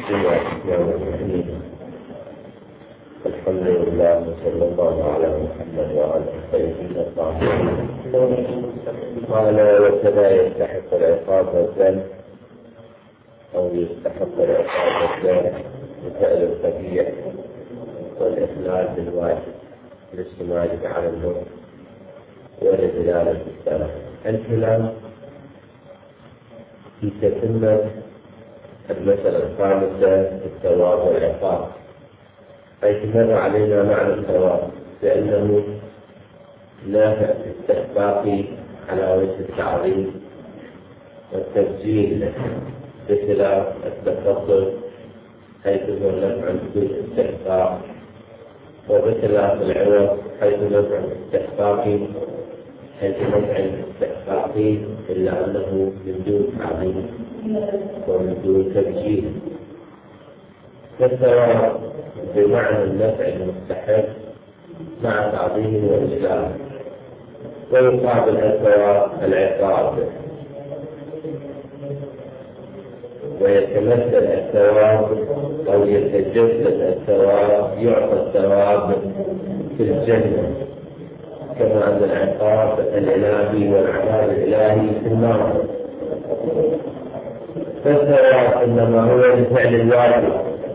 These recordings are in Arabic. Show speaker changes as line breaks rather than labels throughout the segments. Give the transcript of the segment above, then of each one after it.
بسم الله الرحمن الرحيم. الحمد لله وصلى الله على محمد وعلى آله وصحبه. قال وكذا يستحق العقاب والذنب أو يستحق العقاب والذنب بفعل القبيح والإخلال بالواجب للسماج على النور والإدلال بالسلام. الكلام في تتمة المسألة الخامسة الثواب والعقاب، حيث مر علينا معنى الثواب لأنه نافع في استحقاق على وجه التعظيم والتسجيل بخلاف التفضل حيث هو نفع بدون استحقاق، وبخلاف العوض حيث نفع استحقاقي إلا أنه من دون تعظيم ومن دون تسجيل. فالثواب بمعنى النفع المستحق مع تعظيم وإجلال، ويقابل الثواب العقاب، ويتمثل الثواب أو يتجسد الثواب يعطى الثواب في الجنة، كما أن العقاب الإلهي والعذاب الإلهي في النار. فالثواب إنما هو لفعل الواجب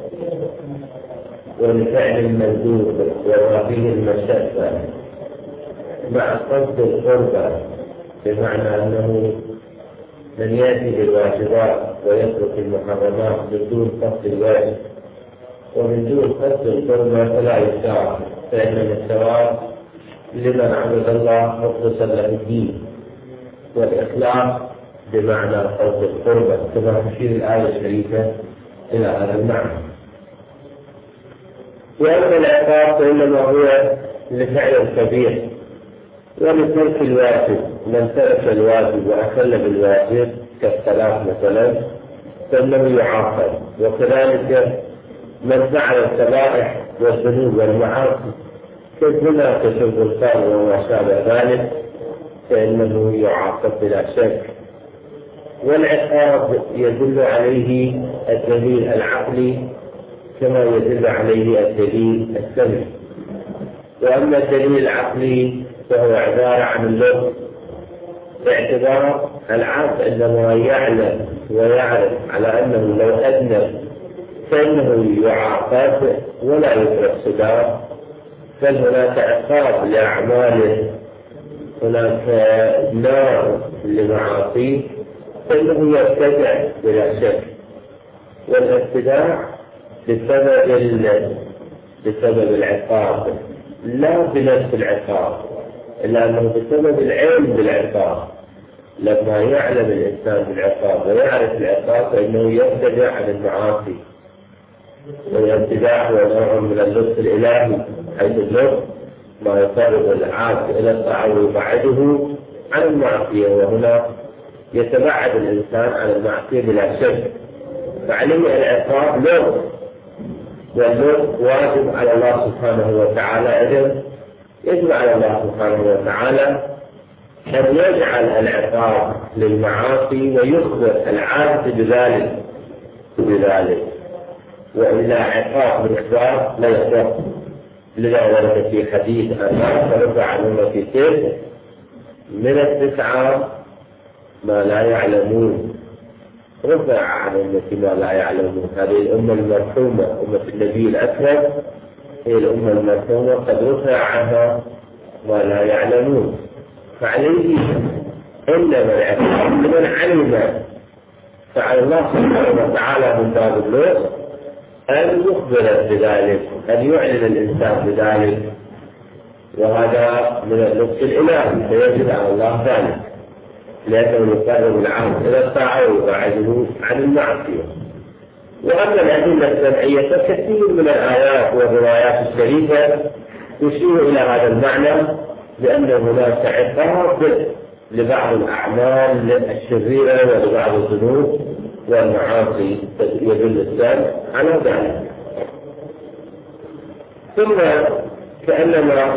ولفعل المندوب وما فيه المشقة مع قصد القربة، بمعنى أنه من يأتي بالواجبات ويترك المحرمات من دون قصد الواجب ومن دون قصد القربة فلا يشاء، فإن الثواب لمن عبد الله مخلصا له الدين، والإخلاص بمعنى قصد القربة كما تشير الآية الشريفة إلى هذا المعنى. وأما العقاب فإنما هو لفعل الكبير ولترك الواجب، من ترك الواجب وأخل بالواجب كالصلاة مثلا فإنه يعاقب، وكذلك من فعل الكبائر والذنوب والمعاصي كالزنا كشرب الخمر وما شابه ذلك فإنه يعاقب بلا شك. والعقاب يدل عليه الدليل العقلي كما يدل عليه الدليل السمعي. وأما الدليل العقلي فهو عبارة عن اللفظ، باعتبار العبد عندما يعلم ويعرف على أنه لو أذنب فإنه يعاقب ولا يترك سداه، بل هناك عقاب لأعماله، هناك نار لمعاصيه، فإنه يبتدع بلا شك. والابتداع بسبب العقاب لا بنفس العقاب، إلا أنه بسبب العلم بالعقاب. لما يعلم الإنسان بالعقاب ويعرف العقاب فإنه يبتدع عن المعاصي، والابتداع هو نوع من اللطف الإلهي، حيث اللطف ما يقرب العبد إلى الطاعة ويبعده عن المعصية، وهنا يتبعد الإنسان عن المعصية بلا شك. فعليه العقاب لطف، واللطف واجب على الله سبحانه وتعالى. إذن يجب على الله سبحانه وتعالى أن يجعل العقاب للمعاصي ويخبر العبد بذلك، وإلا عقاب بالإخبار لا يصح. لذا ورد في حديث أن رفع عن أمتي سيف من التسعة ما لا يعلمون، رفع عن أمتي ما لا يعلمون. هذه الأمة المرحومة أمة النبي الأكرم هي الأمة المرحومة، قد رفع عنها ما لا يعلمون. فعليه إنما العقاب لمن علم، فعلى الله سبحانه وتعالى من باب اللطف أن يخبر بذلك، أن يعلن الإنسان بذلك، وهذا من اللطف الإلهي، فيجب على الله ذلك، لأنه يقرب العبد إلى الطاعة ويبعده عن المعصية. وأما الأدلة السمعية فكثير من الآيات والروايات الشريفة تشير إلى هذا المعنى، لأن هناك عقاب لبعض الأعمال الشريرة ولبعض الذنوب والمعاصي يدل السلام على ذلك. ثم كأنما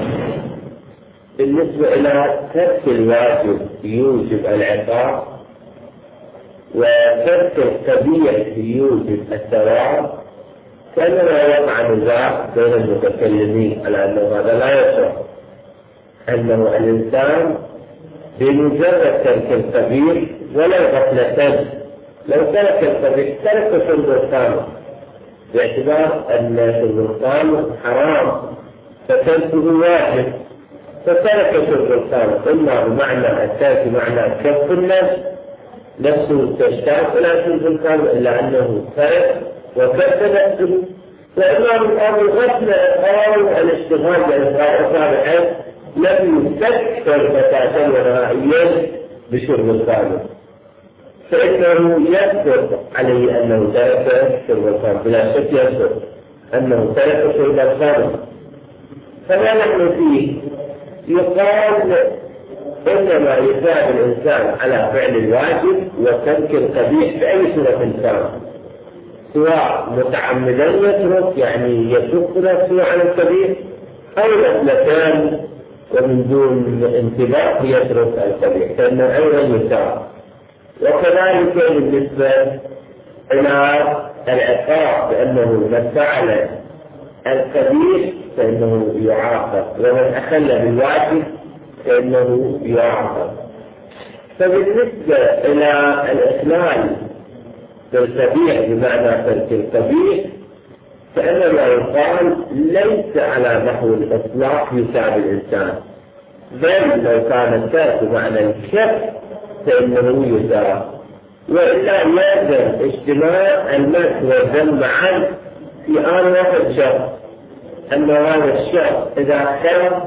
بالنسبة إلى ترك الواجب يوجب العقاب، وترك القبيح يوجب الثواب، كما يقع نزاع بين المتكلمين على أنه هذا لا يصح، أنه الإنسان بمجرد ترك القبيح ولو غفلة، لو ترك القبيح ترك شرب الخمر باعتبار أن شرب الخمر حرام فتركه واجب، فترك شرب الخمر إما بمعنى الترك معنى كف النفس، نفسه تشتاق إلى شرب الخمر إلا أنه ترك وكف نفسه، فإما بالأمر غفلة أو الاشتغال بإصلاح صالحين لم يفكر بتاتا ونهائيا بشرب الخمر، فإنه يثبت عليه أنه ترك شرب الخمر، بلا شك يثبت أنه ترك شرب الخمر. فما نحن فيه يقال إنما يثاب الإنسان على فعل الواجب وترك القبيح بأي صورة كان، سواء متعمدا يترك يعني يشق نفسه على القبيح، أو غفلتان ومن دون انتباه يترك القبيح، فإنه أيضا يثاب. وكذلك بالنسبة إلى العقاب، بأنه من فعل القبيح فإنه يعاقب، ومن أخل بالواجب فإنه يعاقب. فبالنسبة إلى الإخلال بالقبيح بمعنى ترك القبيح، فإنما يقال ليس على نحو الإطلاق يثاب الإنسان، بل لو كان الترك بمعنى الكف فإنه يثاب، وإلا يلزم اجتماع المس والذم معا في آن واحد شخص، أن هذا الشخص إذا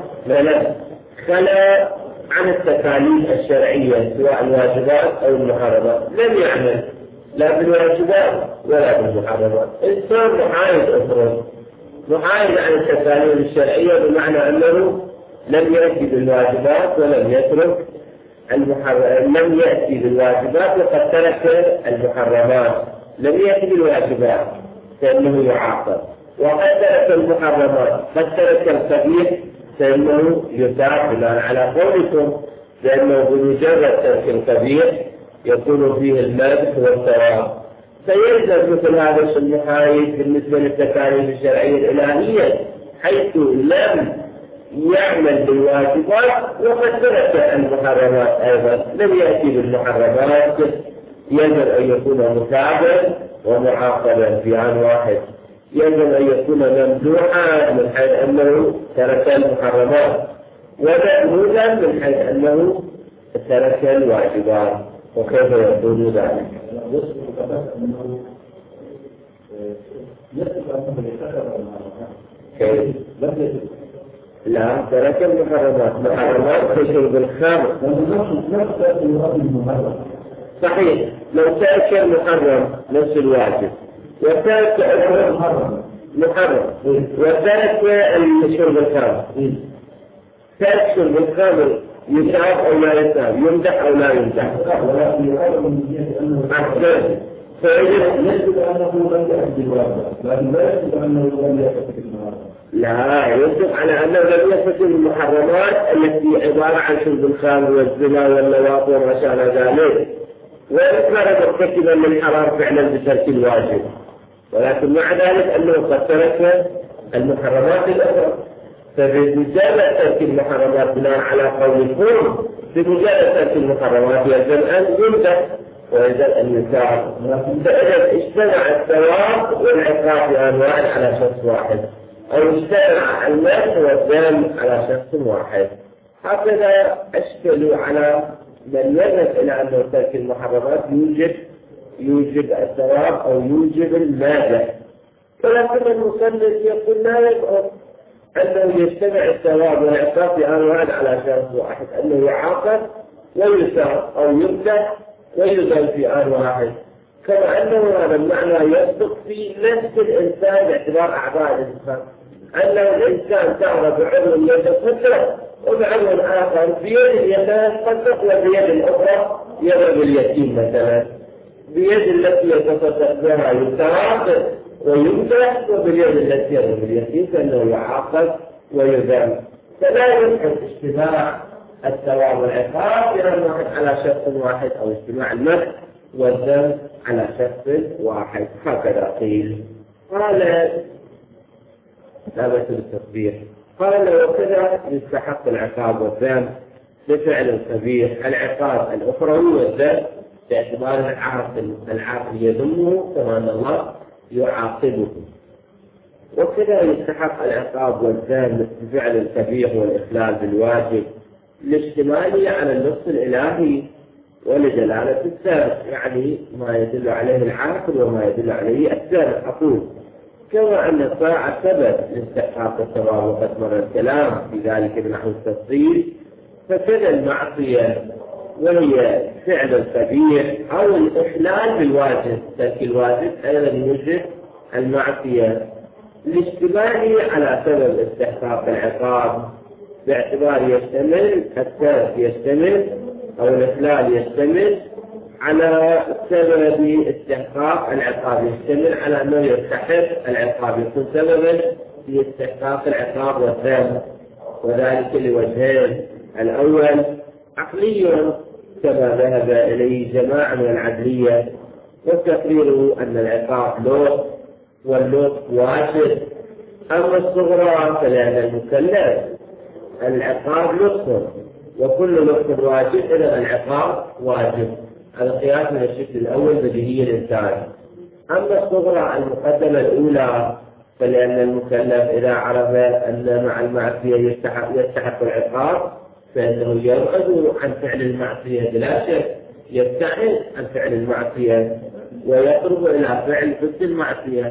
خلا عن التكاليف الشرعية سواء الواجبات أو المحرمات، لم يعمل لا بالواجبات ولا بالمحرمات، إنسان محايد أخرى، محايد عن التكاليف الشرعية بمعنى أنه لم يأتي بالواجبات ولم يترك لم يأتي بالواجبات وقد ترك المحرمات، لم يأتي بالواجبات فإنه يعاقب، وقد ترك المحرمات قد ترك القبيح فإنه يثاب بناء على قولكم، لأنه بمجرد ترك القبيح يكون فيه المدح والثواب، فيلزم مثل هذا المحايد بالنسبة للتكاليف الشرعية الإلهية حيث لم يعمل بالواجبات وقد ترك المحرمات أيضا، لم يأتي بالمحرمات، يجب أن يكون مثابا ومعاقبا في عام واحد، يجب أن يكون ممدوحا من حيث أنه ترك المحرمات، ومأمولا من حيث أنه ترك الواجبات. وكيف يكون ذلك؟ كيف؟ لا، ترك المحرمات، محرمات تشرب الخمر. صحيح، لو ترك المحرم نفس الواجب، وترك المحرم وترك شرب الخمر، ترك شرب الخمر يثاب أو لا يثاب، يمدح أو لا يمدح؟ أحسن. فيجب أنه لم يأتي بالواجب، لكن لا يجب أنه لم يأتي بالواجب. لا، يجب على أنه لم يأتي بالمحرمات التي عبارة عن شرب الخمر والزنا واللواط وما شابه ذلك، وإن كان مرتكبا للحرام فعلا بترك الواجب، ولكن مع ذلك أنه قد ترك المحرمات الأخرى، فبمجرد ترك المحرمات بناء على قول الفور، بمجرد ترك المحرمات يجب أن يمدح ويجب أن يثاب، فإذا اجتمع الثواب والعقاب في آن واحد على شخص واحد، أو اجتمع المدح والذم على شخص واحد. هكذا أشكلوا على من يذهب إلى أنه ترك المحرمات يوجب الثواب أو يوجب المادح، ولكن المصنف يقول لا يبقى أنه يجتمع الثواب والعقاب في آن واحد على شخص واحد، أنه يعاقب ويثاب أو يمدح ويذم في آن واحد، كما أنه هذا المعنى يصدق في نفس الإنسان باعتبار أعضاء الإنسان، أنه الإنسان تعرف بعضو يتصدق وبعضو آخر بيد يتصدق وبيد الأخرى يضرب اليتيم مثلا، بيد التي يتصدق بها يثاب ويمدح، وباليد التي يضرب اليتيم فإنه يعاقب ويذم، فلا يمكن اجتماع الثواب والعقاب بأن واحد على شخص واحد، أو اجتماع المدح والذنب على شخص واحد، هكذا قيل. قال لا بأس بالتصبيح. قال وكذا يستحق العقاب والذنب بفعل القبيح، العقاب الأخروي والذنب باعتبار العاقل يذمه كما أن الله يعاقبه. وكذا يستحق العقاب والذنب بفعل القبيح والإخلال بالواجب لاشتماله على النص الإلهي ولجلالة السبب، يعني ما يدل عليه العاقل وما يدل عليه السبب. أقول كما أن الطاعة سبب لاستحقاق الثواب وقد مر الكلام في ذلك بنحو التفصيل، فكذا المعصية وهي فعل القبيح أو الإخلال بالواجب، ترك الواجب أيضا يوجب المعصية لاشتماله على سبب استحقاق العقاب باعتبار يشتمل الترك يشتمل أو الإخلال يشتمل على سبب استحقاق العقاب، يشتمل على أنه يستحق العقاب، يكون سببا في استحقاق العقاب والذنب، وذلك لوجهين: الأول عقلي كما ذهب إليه جماعة من العدلية، والتقرير أن العقاب لطف واللطف واجب. أما الصغرى فلأن المكلف العقاب لطف وكل لطف واجب، إذا العقاب واجب. هذا قياس من الشكل الأول بديهي الإنسان. أما الصغرى المقدمة الأولى فلأن المكلف إذا عرف أن مع المعصية يستحق العقاب فإنه يبعد عن فعل المعصية بلا شك، يبتعد عن فعل المعصية ويقرب إلى فعل ضد المعصية.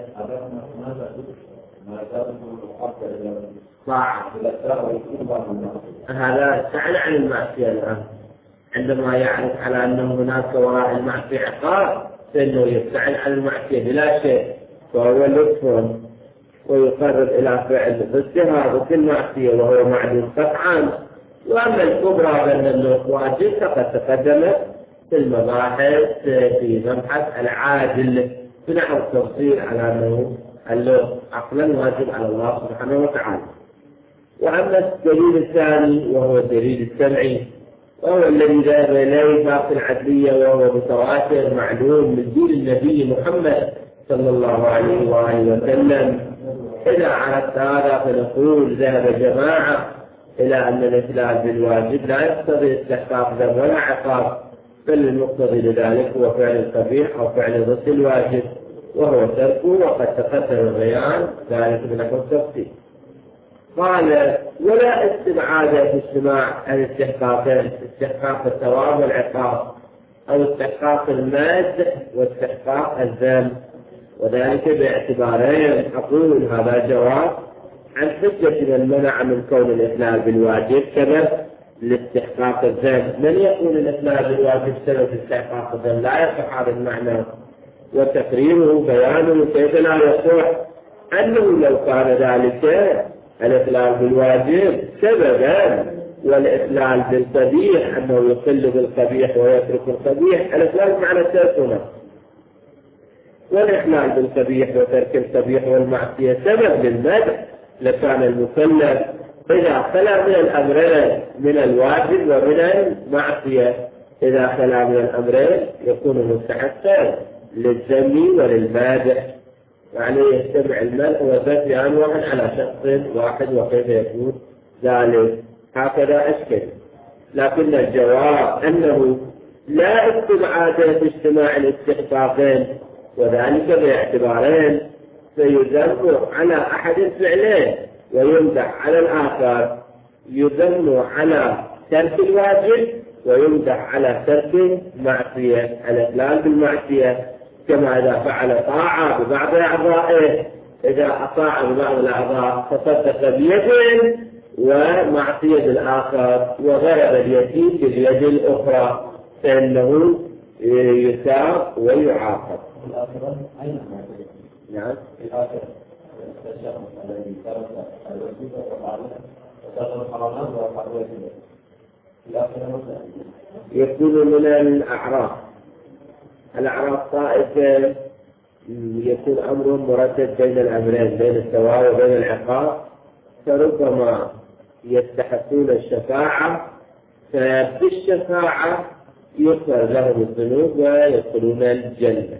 هذا ابتعد عن المعصية الآن، عندما يعرف على أنه هناك وراء المعصية عقاب فإنه يبتعد عن المعصية بلا شيء، فهو لطف ويقرب إلى فعل ضدها ضد المعصية وهو معدوم قطعا. وأما الكبرى بأن اللطف واجب فقد تقدمت في المباحث في مبحث العادل بنحو التفصيل على أنه اللطف عقلا واجب على الله سبحانه وتعالى. وأما الدليل الثاني وهو الدليل السمعي وهو الذي ذهب إليه باقي العدلية وهو متواتر معلوم من دين النبي محمد صلى الله عليه وآله وسلم. إذا عرفت هذا فنقول ذهب جماعة إلى أن الإخلال بالواجب لا يقتضي استحقاق ذنب ولا عقاب، بل المقتضي لذلك هو فعل القبيح أو فعل ضد الواجب وهو تركه، وقد تقدم بيان ذلك بنحو التفصيل. قال ولا استبعاد في اجتماع الاستحقاقين، استحقاق الثواب والعقاب أو استحقاق المادة واستحقاق الذنب، وذلك باعتبارين. أقول هذا جواب عن حجة من منع من كون الإخلال بالواجب سبب لاستحقاق الذنب. من يكون الإخلال بالواجب سبب لاستحقاق الذنب؟ لا يصح هذا المعنى، وتقريره بيانه كيف لا يصح أنه لو كان ذلك الإخلال بالواجب سببا والإخلال بالقبيح أنه يقل بالقبيح ويترك القبيح، الإخلال معنى الترك، والإخلال بالقبيح وترك القبيح والمعصية سبب للمدح لكان المكلف إذا خلا من الأمرين من الواجب ومن المعصية، إذا خلا من الأمرين يكون مستحقا للذم وللمادح، يعني يجتمع المدح والذم عن واحد على شخص واحد، وكيف يكون ذلك؟ هكذا أشكل. لكن الجواب أنه لا استبعاد في اجتماع الاستحقاقين، وذلك باعتبارين: فيذم على أحد الفعلين ويمدح على الآخر، يذم على ترك الواجب ويمدح على ترك المعصية، الإخلال بالمعصية، كما إذا فعل طاعة ببعض أعضائه، إذا أطاع ببعض الأعضاء تصدق بيده ومعصية الآخر وضرب اليتيم باليد الأخرى فإنه يثاب ويعاقب. نعم. يكون من الأعراف طائفة يكون أمرهم مرتب بين الأمرين، بين الثواب وبين العقاب، فربما يستحقون الشفاعة، فبالشفاعة يغفر لهم الذنوب ويدخلون الجنة.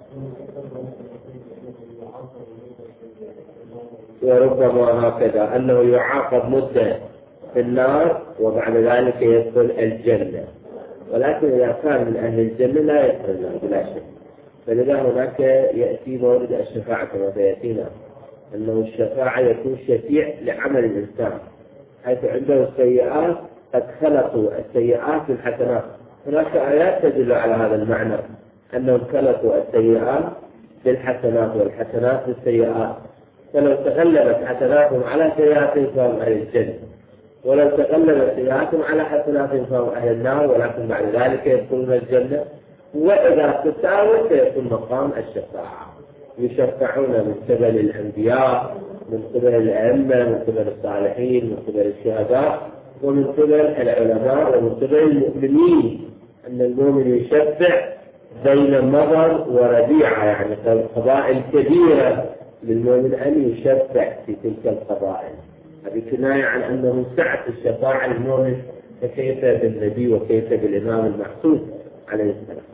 وربما هكذا أنه يعاقب مدة في النار وبعد ذلك يدخل الجنة، ولكن إذا كان من أهل الجنة لا يدخل النار بلا شك. فلذا هناك يأتي مورد الشفاعة كما سيأتينا، أنه الشفاعة يكون شفيع لعمل الإنسان، حيث عنده السيئات قد خلطوا السيئات بالحسنات. هناك آيات تدل على هذا المعنى، أنهم خلطوا السيئات بالحسنات والحسنات بالسيئات، فلو تغلبت حسناتهم على سيئاتهم فهم أهل الجنة، ولو تغلبت سيئاتهم على حسناتهم فهم أهل النار، ولكن بعد ذلك يدخلون الجنة. وإذا تساوت سيكون مقام الشفاعة، يشفعون من قبل الأنبياء، من قبل الأئمة، من قبل الصالحين، من قبل الشهداء، ومن قبل العلماء، ومن قبل المؤمنين. أن المؤمن يشفع بين مضر وربيعة، يعني قبائل كبيرة للمؤمن أن يشفع في تلك القبائل. هذه كناية عن أنه سعة الشفاعة للمؤمن، فكيف بالنبي وكيف بالإمام المعصوم عليه السلام.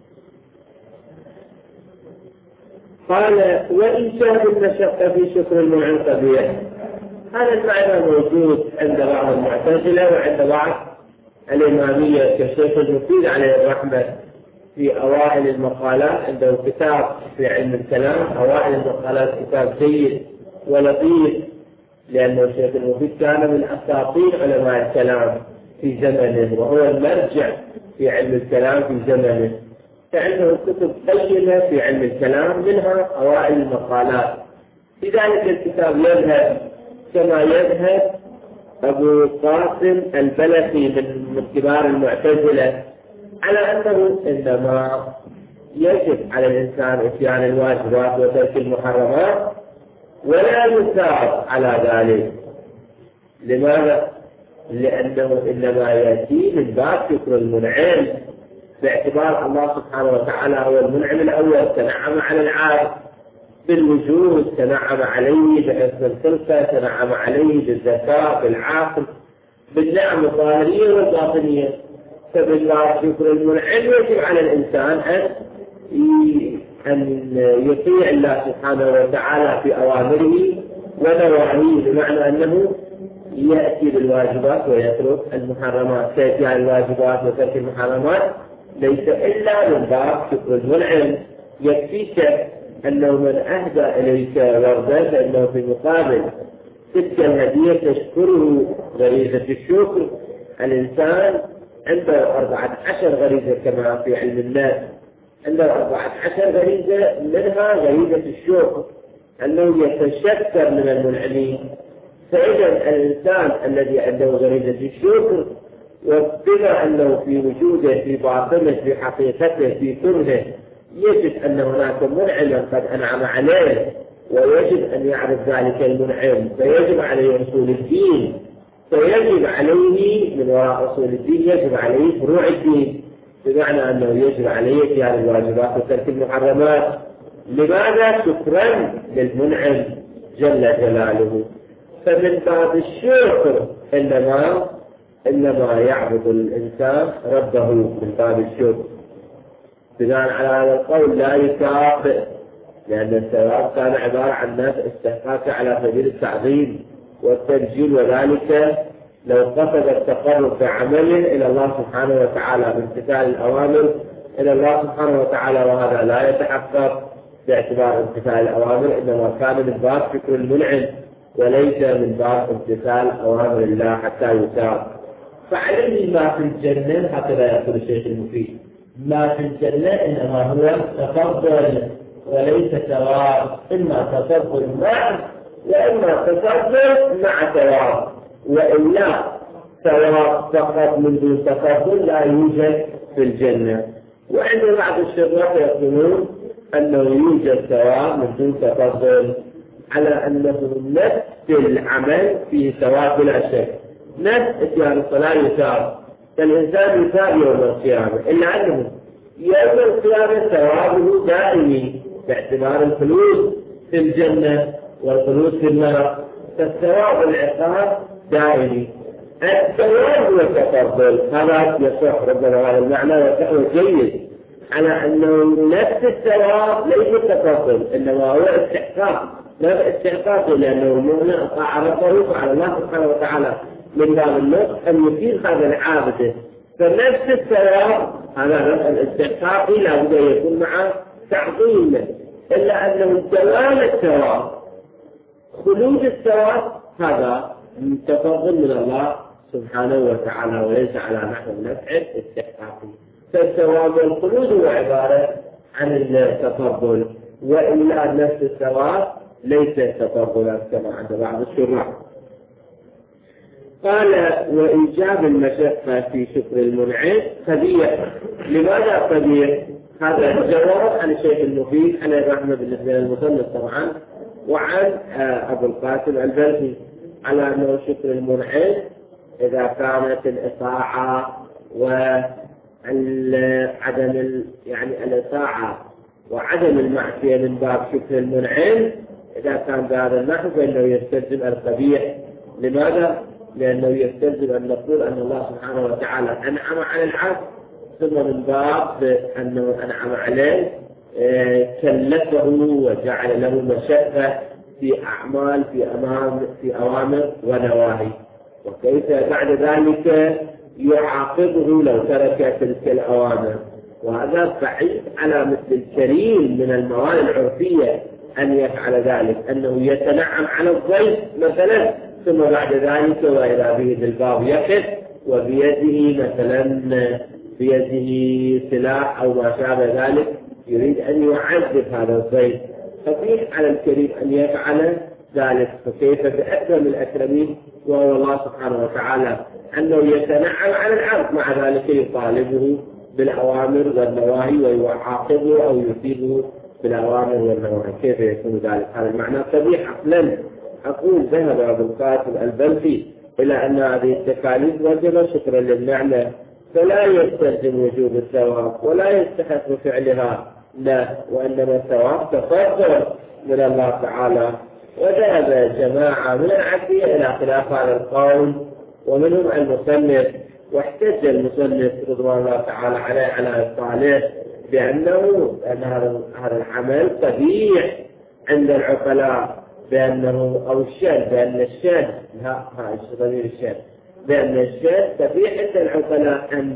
قال: وإن شاهد المشقة في شكر المنعم قبيح. هذا المعنى موجود عند بعض المعتزلة وعند بعض الإمامية كالشيخ المفيد عليه الرحمة في أوائل المقالات. عنده كتاب في علم الكلام، أوائل المقالات كتاب جيد ولطيف، لأنه الشيخ المفيد كان من أساطير علماء الكلام في زمنه، وهو المرجع في علم الكلام في زمنه، فعنده كتب قيمة في علم الكلام، منها أوائل المقالات. في ذلك الكتاب يذهب كما يذهب أبو قاسم البلخي من كبار المعتزلة على أنه إنما يجب على الإنسان إتيان الواجبات وترك المحرمات، ولا يثاب على ذلك. لماذا؟ لأنه إنما يأتي من باب شكر المنعم، باعتبار الله سبحانه وتعالى هو المنعم الأول، تنعم على العابد بالوجود، تنعم عليه بحسن الخلقة، تنعم عليه بالذكاء، بالعقل، بالنعم الظاهرية والباطنية. فبالله شكر المنعم يجب على الإنسان أن يطيع الله سبحانه وتعالى في أوامره ونواهيه، بمعنى أنه يأتي بالواجبات ويترك المحرمات. سيأتي على الواجبات وترك المحرمات ليس إلا من باب شكر المنعم. يكفيك أنه من أهدى إليك وردة فإنه في مقابل تلك الهدية تشكره غريزة الشكر. الإنسان عنده 14 غريزة كما في علم الناس، عنده 14 غريزة، منها غريزة الشكر، أنه يتشكر من المنعمين. فإذا الإنسان الذي عنده غريزة الشكر، وبما أنه في وجوده في باطنه في حقيقته في كونه يجب أن هناك منعما قد أنعم عليه، ويجب أن يعرف ذلك المنعم، فيجب عليه أصول الدين، فيجب عليه من وراء أصول الدين يجب عليه فروع الدين، بمعنى أنه يجب عليه اتيان الواجبات وترك المحرمات. لماذا؟ شكرا للمنعم جل جلاله. فمن باب الشكر إنما يعبد الإنسان ربه من باب الشكر. بناء على هذا القول لا يكافئ، لأن الثواب كان عبارة عن ناس استحقاق على سبيل التعظيم والتبجيل، وذلك لو قصد التقرب بعمله إلى الله سبحانه وتعالى بامتثال الأوامر إلى الله سبحانه وتعالى، وهذا لا يتحقق باعتبار امتثال الأوامر، إنما كان من باب شكر المنعم وليس من باب امتثال أوامر الله حتى يثاب. فعليه ما في الجنة، هكذا يقول الشيخ المفيد، ما في الجنة إنما هو تفضل وليس ثواب، إما تفضل مع وإما تفضل مع ثواب، وإلا ثواب فقط من دون تفضل لا يوجد في الجنة. وعند بعض الشراح يقولون أنه يوجد ثواب من دون تفضل، على أنه نفس العمل فيه ثواب بلا شك. نفس اتيان الصلاة يثاب، فالإنسان يثاب يوم القيامة، إلا أنه يوم القيامة ثوابه دائمي باعتبار الخلود في الجنة والخلود في النار، فالثواب والعقاب دائمي. الثواب هو التفضل، هذا يصح ربما هذا المعنى وسهل جيد على أنه نفس الثواب ليس التفضل، إنما هو استحقاق، لا استحقاق، لأنه المؤمن أطاع ربه على الله سبحانه وتعالى من باب النصح أن يفيد هذا العابد، فنفس الثواب هذا الاستحقاق لا بد يكون مع تعظيم، إلا أنه دوام الثواب خلود الثواب هذا تفضل من الله سبحانه وتعالى وليس على نحو النفع الاستحقاقي، فالثواب والخلود هو عبارة عن التفضل، وإلا نفس الثواب ليس تفضلا كما عند بعض الشراح. قال وإيجاب المشقة في شكر المنعم قبيح. لماذا قبيح؟ هذا جواب عن الشيخ المفيد عليه رحمة بالنسبة للمصنف طبعا وعن أبو القاسم البلخي على أنه شكر المنعم إذا كانت الإطاعة وعدم يعني الإطاعة وعدم المعصية من باب شكر المنعم، إذا كان بهذا النحو فإنه يستلزم القبيح. لماذا؟ لأنه يستلزم أن نقول أن الله سبحانه وتعالى أنعم على العبد، ثم من باب أنه أنعم عليه كلفه وجعل له مشقة في أعمال في أوامر ونواهي، وكيف بعد ذلك يعاقبه لو ترك تلك الأوامر. وهذا بعيد على مثل الكريم من الموانع العرفية أن يفعل ذلك، أنه يتنعم على الضيف مثلا ثم بعد ذلك وإذا به بالباب يقف وبيده مثلا بيده سلاح أو ما شابه ذلك يريد أن يعذب هذا الضيف، خفيف على الكريم أن يفعل ذلك، فكيف بأكرم الأكرمين وهو الله سبحانه وتعالى أنه يتنعم على العبد مع ذلك يطالبه بالأوامر والنواهي ويعاقبه أو يثيبه بالأوامر والنواهي، كيف يكون ذلك؟ هذا المعنى قبيح عقلا. أقول ذهب أبو القاسم البلخي إلى أن هذه التكاليف وجب شكرا للنعمة، فلا يستلزم وجوب الثواب ولا يستحق فعلها، لا، وإنما الثواب تفضل من الله تعالى. وذهب جماعة من العافية إلى خلاف هذا القول ومنهم المصنف، واحتج المصنف رضوان الله تعالى عليه على الصالح بأنه هذا العمل قبيح عند العقلاء، بأنه أو الشاذ بأن الشاذ ضمير الشاذ بأن الشاذ قبيح عند العقلاء أن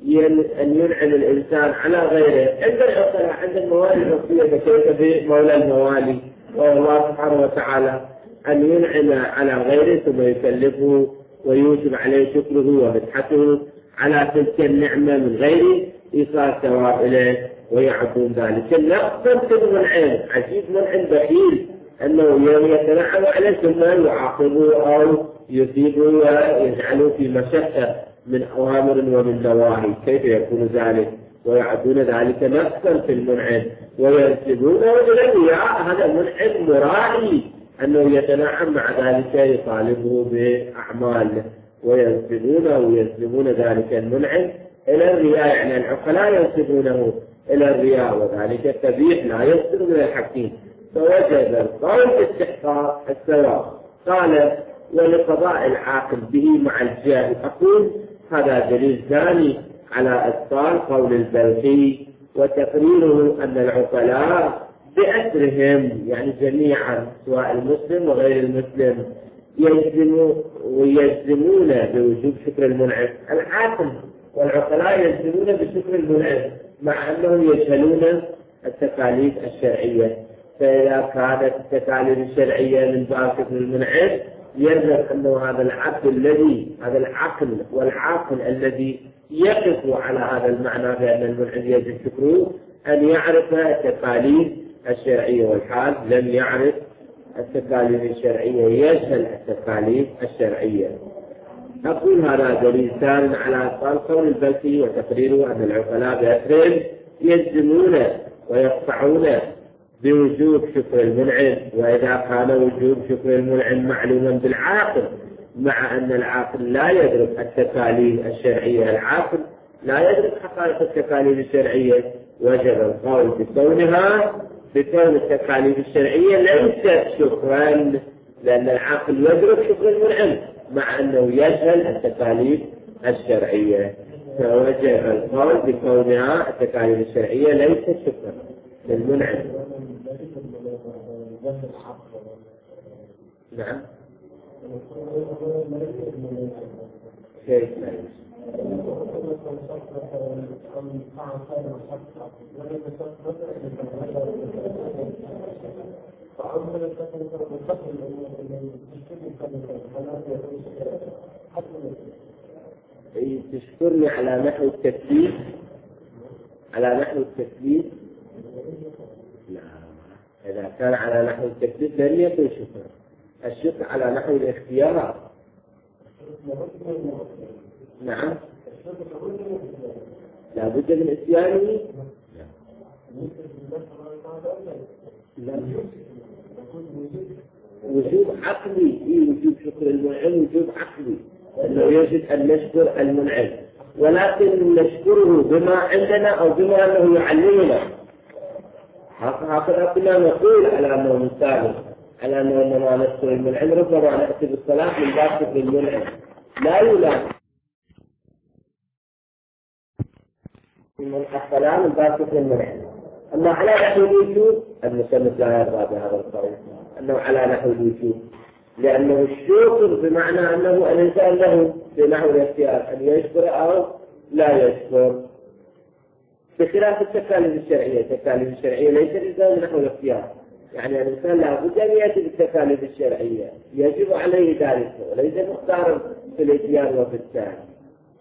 ينعم الإنسان على غيره. عند العقلاء عند الموالي العرفية فكيف بمولى الموالي وهو الله سبحانه وتعالى أن ينعم على غيره ثم يكلفه ويوجب عليه شكره ومدحته على تلك النعمة من غير إيصال ثواب إليه ويعدون ذلك النقص في المنعم. عجيب منعم بخيل أنه يتنعم عليه ثم يعاقبه أو يثيبه ويجعله في مشقة من أوامر ومن نواهي، كيف يكون ذلك؟ ويعدون ذلك نقصا في المنعم وينسبونه إلى الرياء. هذا المنعم مرائي أنه يتنعم مع ذلك يطالبه بأعمال، وينسبونه وينسبون ذلك المنعم إلى الرياء، يعني العقلاء ينسبونه إلى الرياء، وذلك قبيح لا يصدر من الحكيم. فوجد القول باستحقاق الثواب. قال ولقضاء العاقل به مع الجاهل. أقول هذا دليل ثاني على إبطال قول البلخي وتقريره أن العقلاء بأسرهم يعني جميعا سواء المسلم وغير المسلم يجزمون بوجوب شكر المنعم. العاقل والعقلاء يجزمون بشكر المنعم مع أنهم يجهلون التكاليف الشرعية، فإذا كانت التكاليف الشرعية من باب شكر المنعم يلزم أنه هذا العقل والعاقل الذي يقف على هذا المعنى بأن المنعم يجب شكره أن يعرف التكاليف الشرعية، والحال لم يعرف التكاليف الشرعية، يجهل التكاليف الشرعية. أقول هذا دليل ثاني على قول البلخي وتقريره أن العقلاء بأسرهم يجزمون ويقطعون بوجوب شكر المنعم، وإذا كان وجوب شكر المنعم معلوما بالعاقل مع أن العاقل لا يدرك التكاليف الشرعية، العاقل لا يدرك حقائق التكاليف الشرعية، وجب القول بكون التكاليف الشرعية ليست شكرا، لأن العاقل يدرك شكر المنعم مع أنه يجهل التكاليف الشرعية، فوجه القول بكونها التكاليف الشرعية ليست شكرا للمنعم. نعم كيف لا تشكرني على نحو التكليف؟ على نحو التكليف؟ لا، إذا كان على نحو التكليف لن يكن شكر. الشكر على نحو الاختيار. نعم لا بد من إتيانه. لا وجوب عقلي، في وجوب شكر المنعم وجوب عقلي، أنه يجب أن نشكر المنعم، ولكن نشكره بما عندنا أو بما أنه يعلمنا. هكذا كنا نقول على أنه مثال، على أنه إنما نشكر المنعم، ربما نأتي بالصلاة من باب شكر المنعم، لا يلام من الصلاة من باب شكر المنعم. أما على نحو الوجوب المصنف لا يرضى بهذا القول أنه على نحو الوجوب، لأنه الشكر بمعنى أنه الإنسان له بنحو الاختيار أن يشكر أو لا يشكر، بخلاف التكاليف الشرعية. التكاليف الشرعية ليس الإنسان نحو الاختيار، يعني الإنسان لا بد أن يأتي بالتكاليف الشرعية، يجب عليه ذلك وليس مختارا في الإتيان وفي الثاني.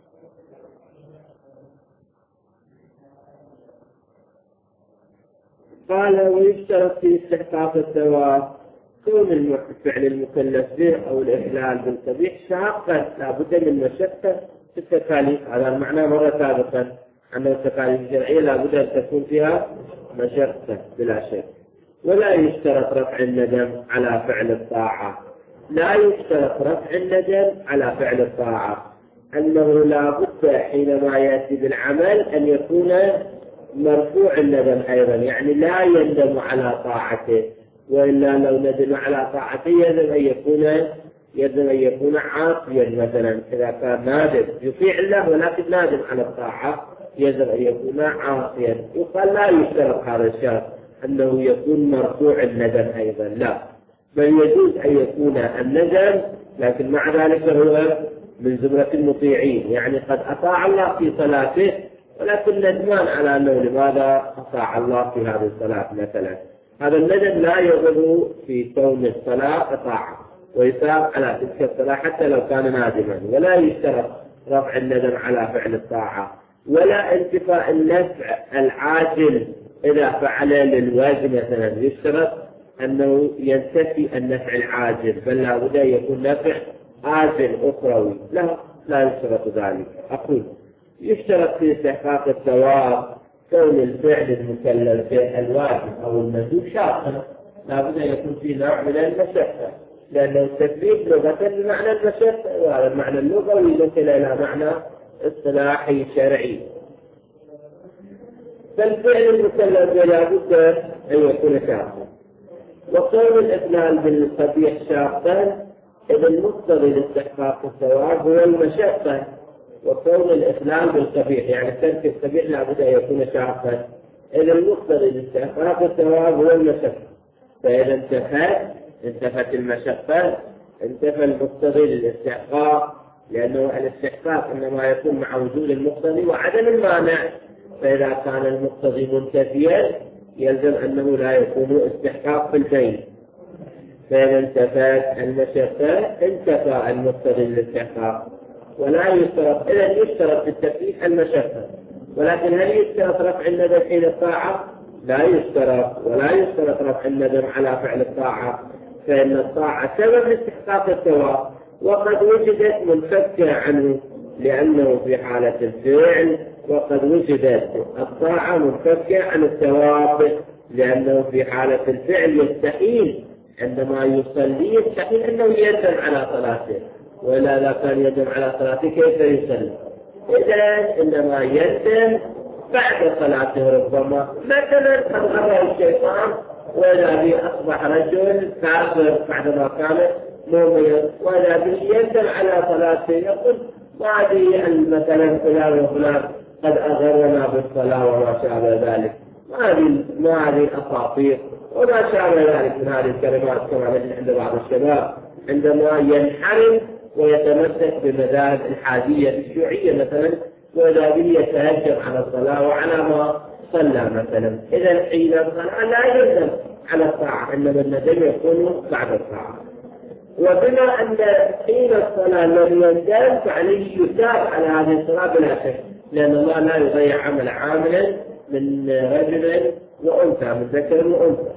قال ويشترط في استحقاق الثواب كون الفعل المكلف به أو الإخلال بالقبيح شاقا لا بد من مشقة في التكاليف. هذا المعنى مرة سابقا أن التكاليف الشرعية لا بد أن تكون فيها مشقة بلا شك. ولا يشترط رفع الندم على فعل الطاعة. لا يشترط رفع الندم على فعل الطاعة، أنه لا بد حينما يأتي بالعمل أن يكون مرفوع الندم أيضا، يعني لا يندم على طاعته، وإلا لو ندم على طاعته يجب أن يكون عاصيا. مثلا إذا كان نادم يطيع الله ولكن نادم على الطاعة يجب أن يكون عاصيا. يقال لا يشترط هذا الشرط أنه يكون مرفوع الندم أيضا، لا، بل يجوز أن يكون الندم لكن مع ذلك هو من زمرة المطيعين، يعني قد أطاع الله في صلاته ولكن ندمان على أنه لماذا أطاع الله في هذه الصلاة مثلا. هذا الندم لا يضر في كون الصلاة طاعة، ويثاب على تلك الصلاة حتى لو كان نادما. ولا يشترط رفع الندم على فعل الطاعة، ولا انتفاء النفع العاجل إذا فعل للواجب مثلا. يشترط أنه ينتفي النفع العاجل، بل لا بد أن يكون نفع عاجل أخروي. لا يشترط ذلك. أقول يشترط في استحقاق الثواب كون الفعل المكلف به الواجب أو المندوب شاقا، لا بد أن يكون فيه نوع من المشقة، لأنه التكليف لغة بمعنى المشقة، وهذا المعنى اللغوي يمثل إلى معنى اصطلاحي شرعي. فالفعل المكلف به لا بد أن يكون شاقا. وكون الإخلال بالقبيح شاقا إذا المقتضي لاستحقاق الثواب هو المشقة، وكون الإخلال بالقبيح يعني ترك القبيح لا بد أن يكون شاقا، إذا المقتضي لاستحقاق الثواب هو المشقة. فإذا انتفت المشقة انتفى المقتضي للاستحقاق، لأنه الاستحقاق إنما يكون مع وجود المقتضي وعدم المانع، فإذا كان المقتضي منتفيا يلزم أنه لا يكون استحقاق في البين. فإذا انتفت المشقة انتفى المقتضي للاستحقاق. ولا يشترط، إذا يشترط في التكليف المشقة، ولكن هل يشترط رفع الندم حين الطاعة؟ لا يشترط. ولا يشترط رفع الندم على فعل الطاعة، فإن الطاعة سبب لاستحقاق الثواب، وقد وجدت منفكة عنه لأنه في حالة الفعل، وقد وجدت الطاعة منفكة عن الثواب لأنه في حالة الفعل يستحيل عندما يصلي يستحيل أنه يندم على صلاته، وإلا إذا كان يندم على صلاته كيف يصلي؟ إذا إنما يندم بعد صلاته، ربما مثلا قد غره الشيطان وإذا به أصبح رجل كافر بعدما كان مؤمنا وإذا به يندم على صلاته يقول ما أدري أن مثلا فلان وفلان قد أغرنا بالصلاة وما شابه ذلك، ما هذه أساطير وما شابه ذلك من هذه الكلمات كما نجد عند بعض الشباب عندما ينحرف ويتمسك بمذاهب الحادية الشيوعية مثلا، وإذا به يتهجر على الصلاة وعلى ما صلى مثلا. إذا حين الصلاة لا يندم على الطاعة، إنما الندم يكون بعد الطاعة. وبما أن حين الصلاة لم يندم فعليه يثاب على هذه الصلاة بلا شك، لأن الله لا يضيع عمل عامل من رجل وأنثى، من ذكر وأنثى،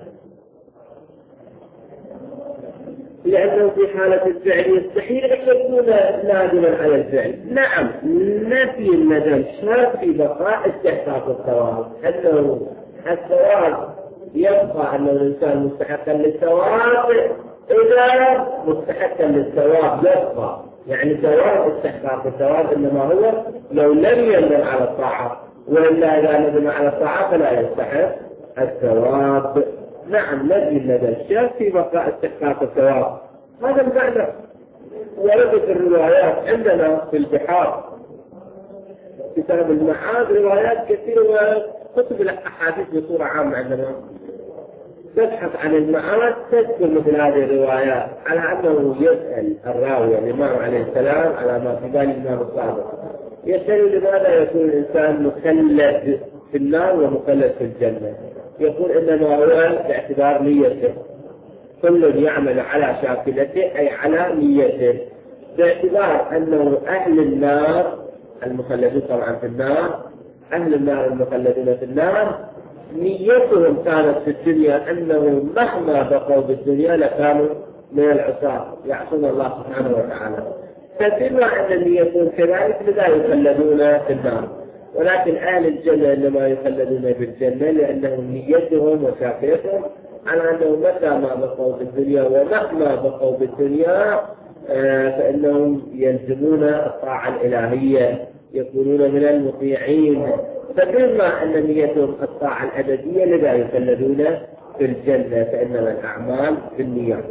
لأنه في حالة الفعل يستحيل أن يكون نادما على الفعل. نعم، نفي الندم شرط في بقاء استحقاق الثواب، أنه الثواب يبقى، أن الإنسان مستحقا للثواب إذا مستحقا للثواب يبقى، يعني ثواب استحقاق الثواب إنما هو لو لم يندم على الطاعة، وإلا إذا ندم على الطاعة فلا يستحق الثواب. نعم، نفي الندم شرط في بقاء استحقاق الثواب، هذا المعنى. وردت الروايات عندنا في البحار كتاب المعاد روايات كثيرة، وكتب الأحاديث بصورة عامة عندنا تبحث عن المعاد تذكر مثل هذه الروايات، على أنه يسأل الراوي الإمام عليه السلام على ما في بال الإمام الصادق، يسأل لماذا يكون الإنسان مخلد في النار ومخلد في الجنة؟ يقول إنما هو باعتبار نيته، كل يعمل على شاكلته أي على نيته، باعتبار أنه أهل النار المخلدون طبعا في النار، أهل النار المخلدون في النار نيتهم كانت في الدنيا أنه مهما بقوا بالدنيا لكانوا من العصاة يعصون الله سبحانه وتعالى، فبما أن نيتهم كذلك لذا يخلدون في النار. ولكن أهل الجنة إنما يخلدون بالجنة لأنهم نيتهم وشاكلتهم على أنه متى ما بقوا بالدنيا ومهما بقوا بالدنيا فإنهم يلزمون الطاعة الإلهية، يكونون من المطيعين، فبما أن نيتهم الطاعة الأبدية لذا يخلدون في الجنة، فإنما الأعمال بالنيات.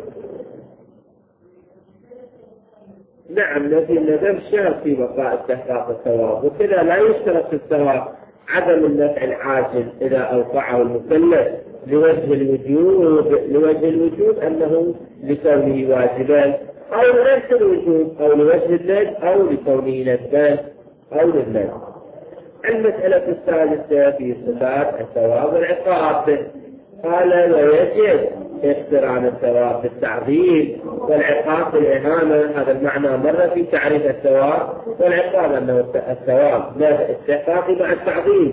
نعم، نفي الندم شرط في بقاء استحقاق الثواب، وكذا لا يشترط في الثواب عدم النفع العاجل إذا أوقعه المكلف لوجه الوجوب أنه لكونه واجبا، أو لنفس الوجوب، أو لوجه الندب، أو لكونه ندبا، أو للندب. المسألة الثالثة في صفات الثواب والعقاب، قال ويجب اقتران الثواب بالتعظيم والعقاب بالإهانة. هذا المعنى مر في تعريف الثواب والعقاب، أنه الثواب لا استحقاق مع التعظيم،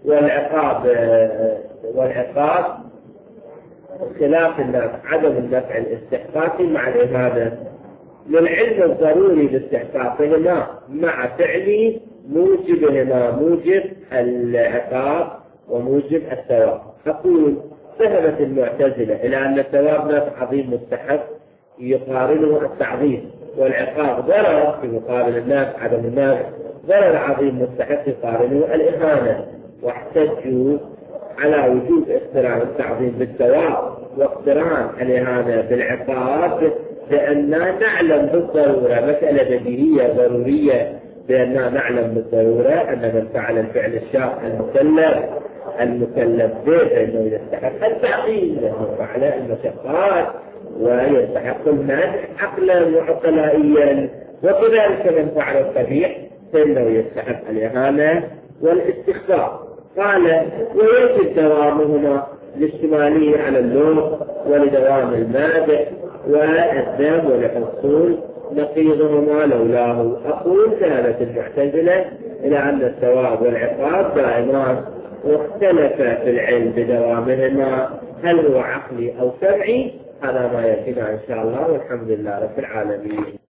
والعقاب خلاف النفع، عدم النفع الاستحقاقي مع الإهانة، للعلم الضروري باستحقاقهما مع فعل موجبهما، موجب العقاب وموجب الثواب. أقول ذهبت المعتزلة إلى أن الثواب نفع عظيم مستحق يقارنه التعظيم، والعقاب ضرر في مقابل النفع عدم النفع ضرر عظيم مستحق يقارنه الإهانة، واحتجوا على وجوب اقتران التعظيم بالثواب واقتران الإهانة بالعقاب، لأننا نعلم بالضرورة، مسألة بديهية ضرورية، بأننا نعلم بالضرورة أن من فعل الفعل الشاق المكلف به فإنه يستحق التعظيم، لأنه فعل المشقات ويستحق المنع عقلا وعقلائيا، وكذلك من فعل القبيح فإنه يستحق الإهانة والاستخفاف. قال ويجب دوامهما لاشتماله على اللوم ولدوام المادح والذم ولحصول نقيضهما لولاه. أقول ذهبت المعتزلة إلى أن الثواب والعقاب دائمان، واختلف في العلم بدوامهما، هل هو عقلي أو سمعي؟ هذا ما يأتينا إن شاء الله، والحمد لله رب العالمين.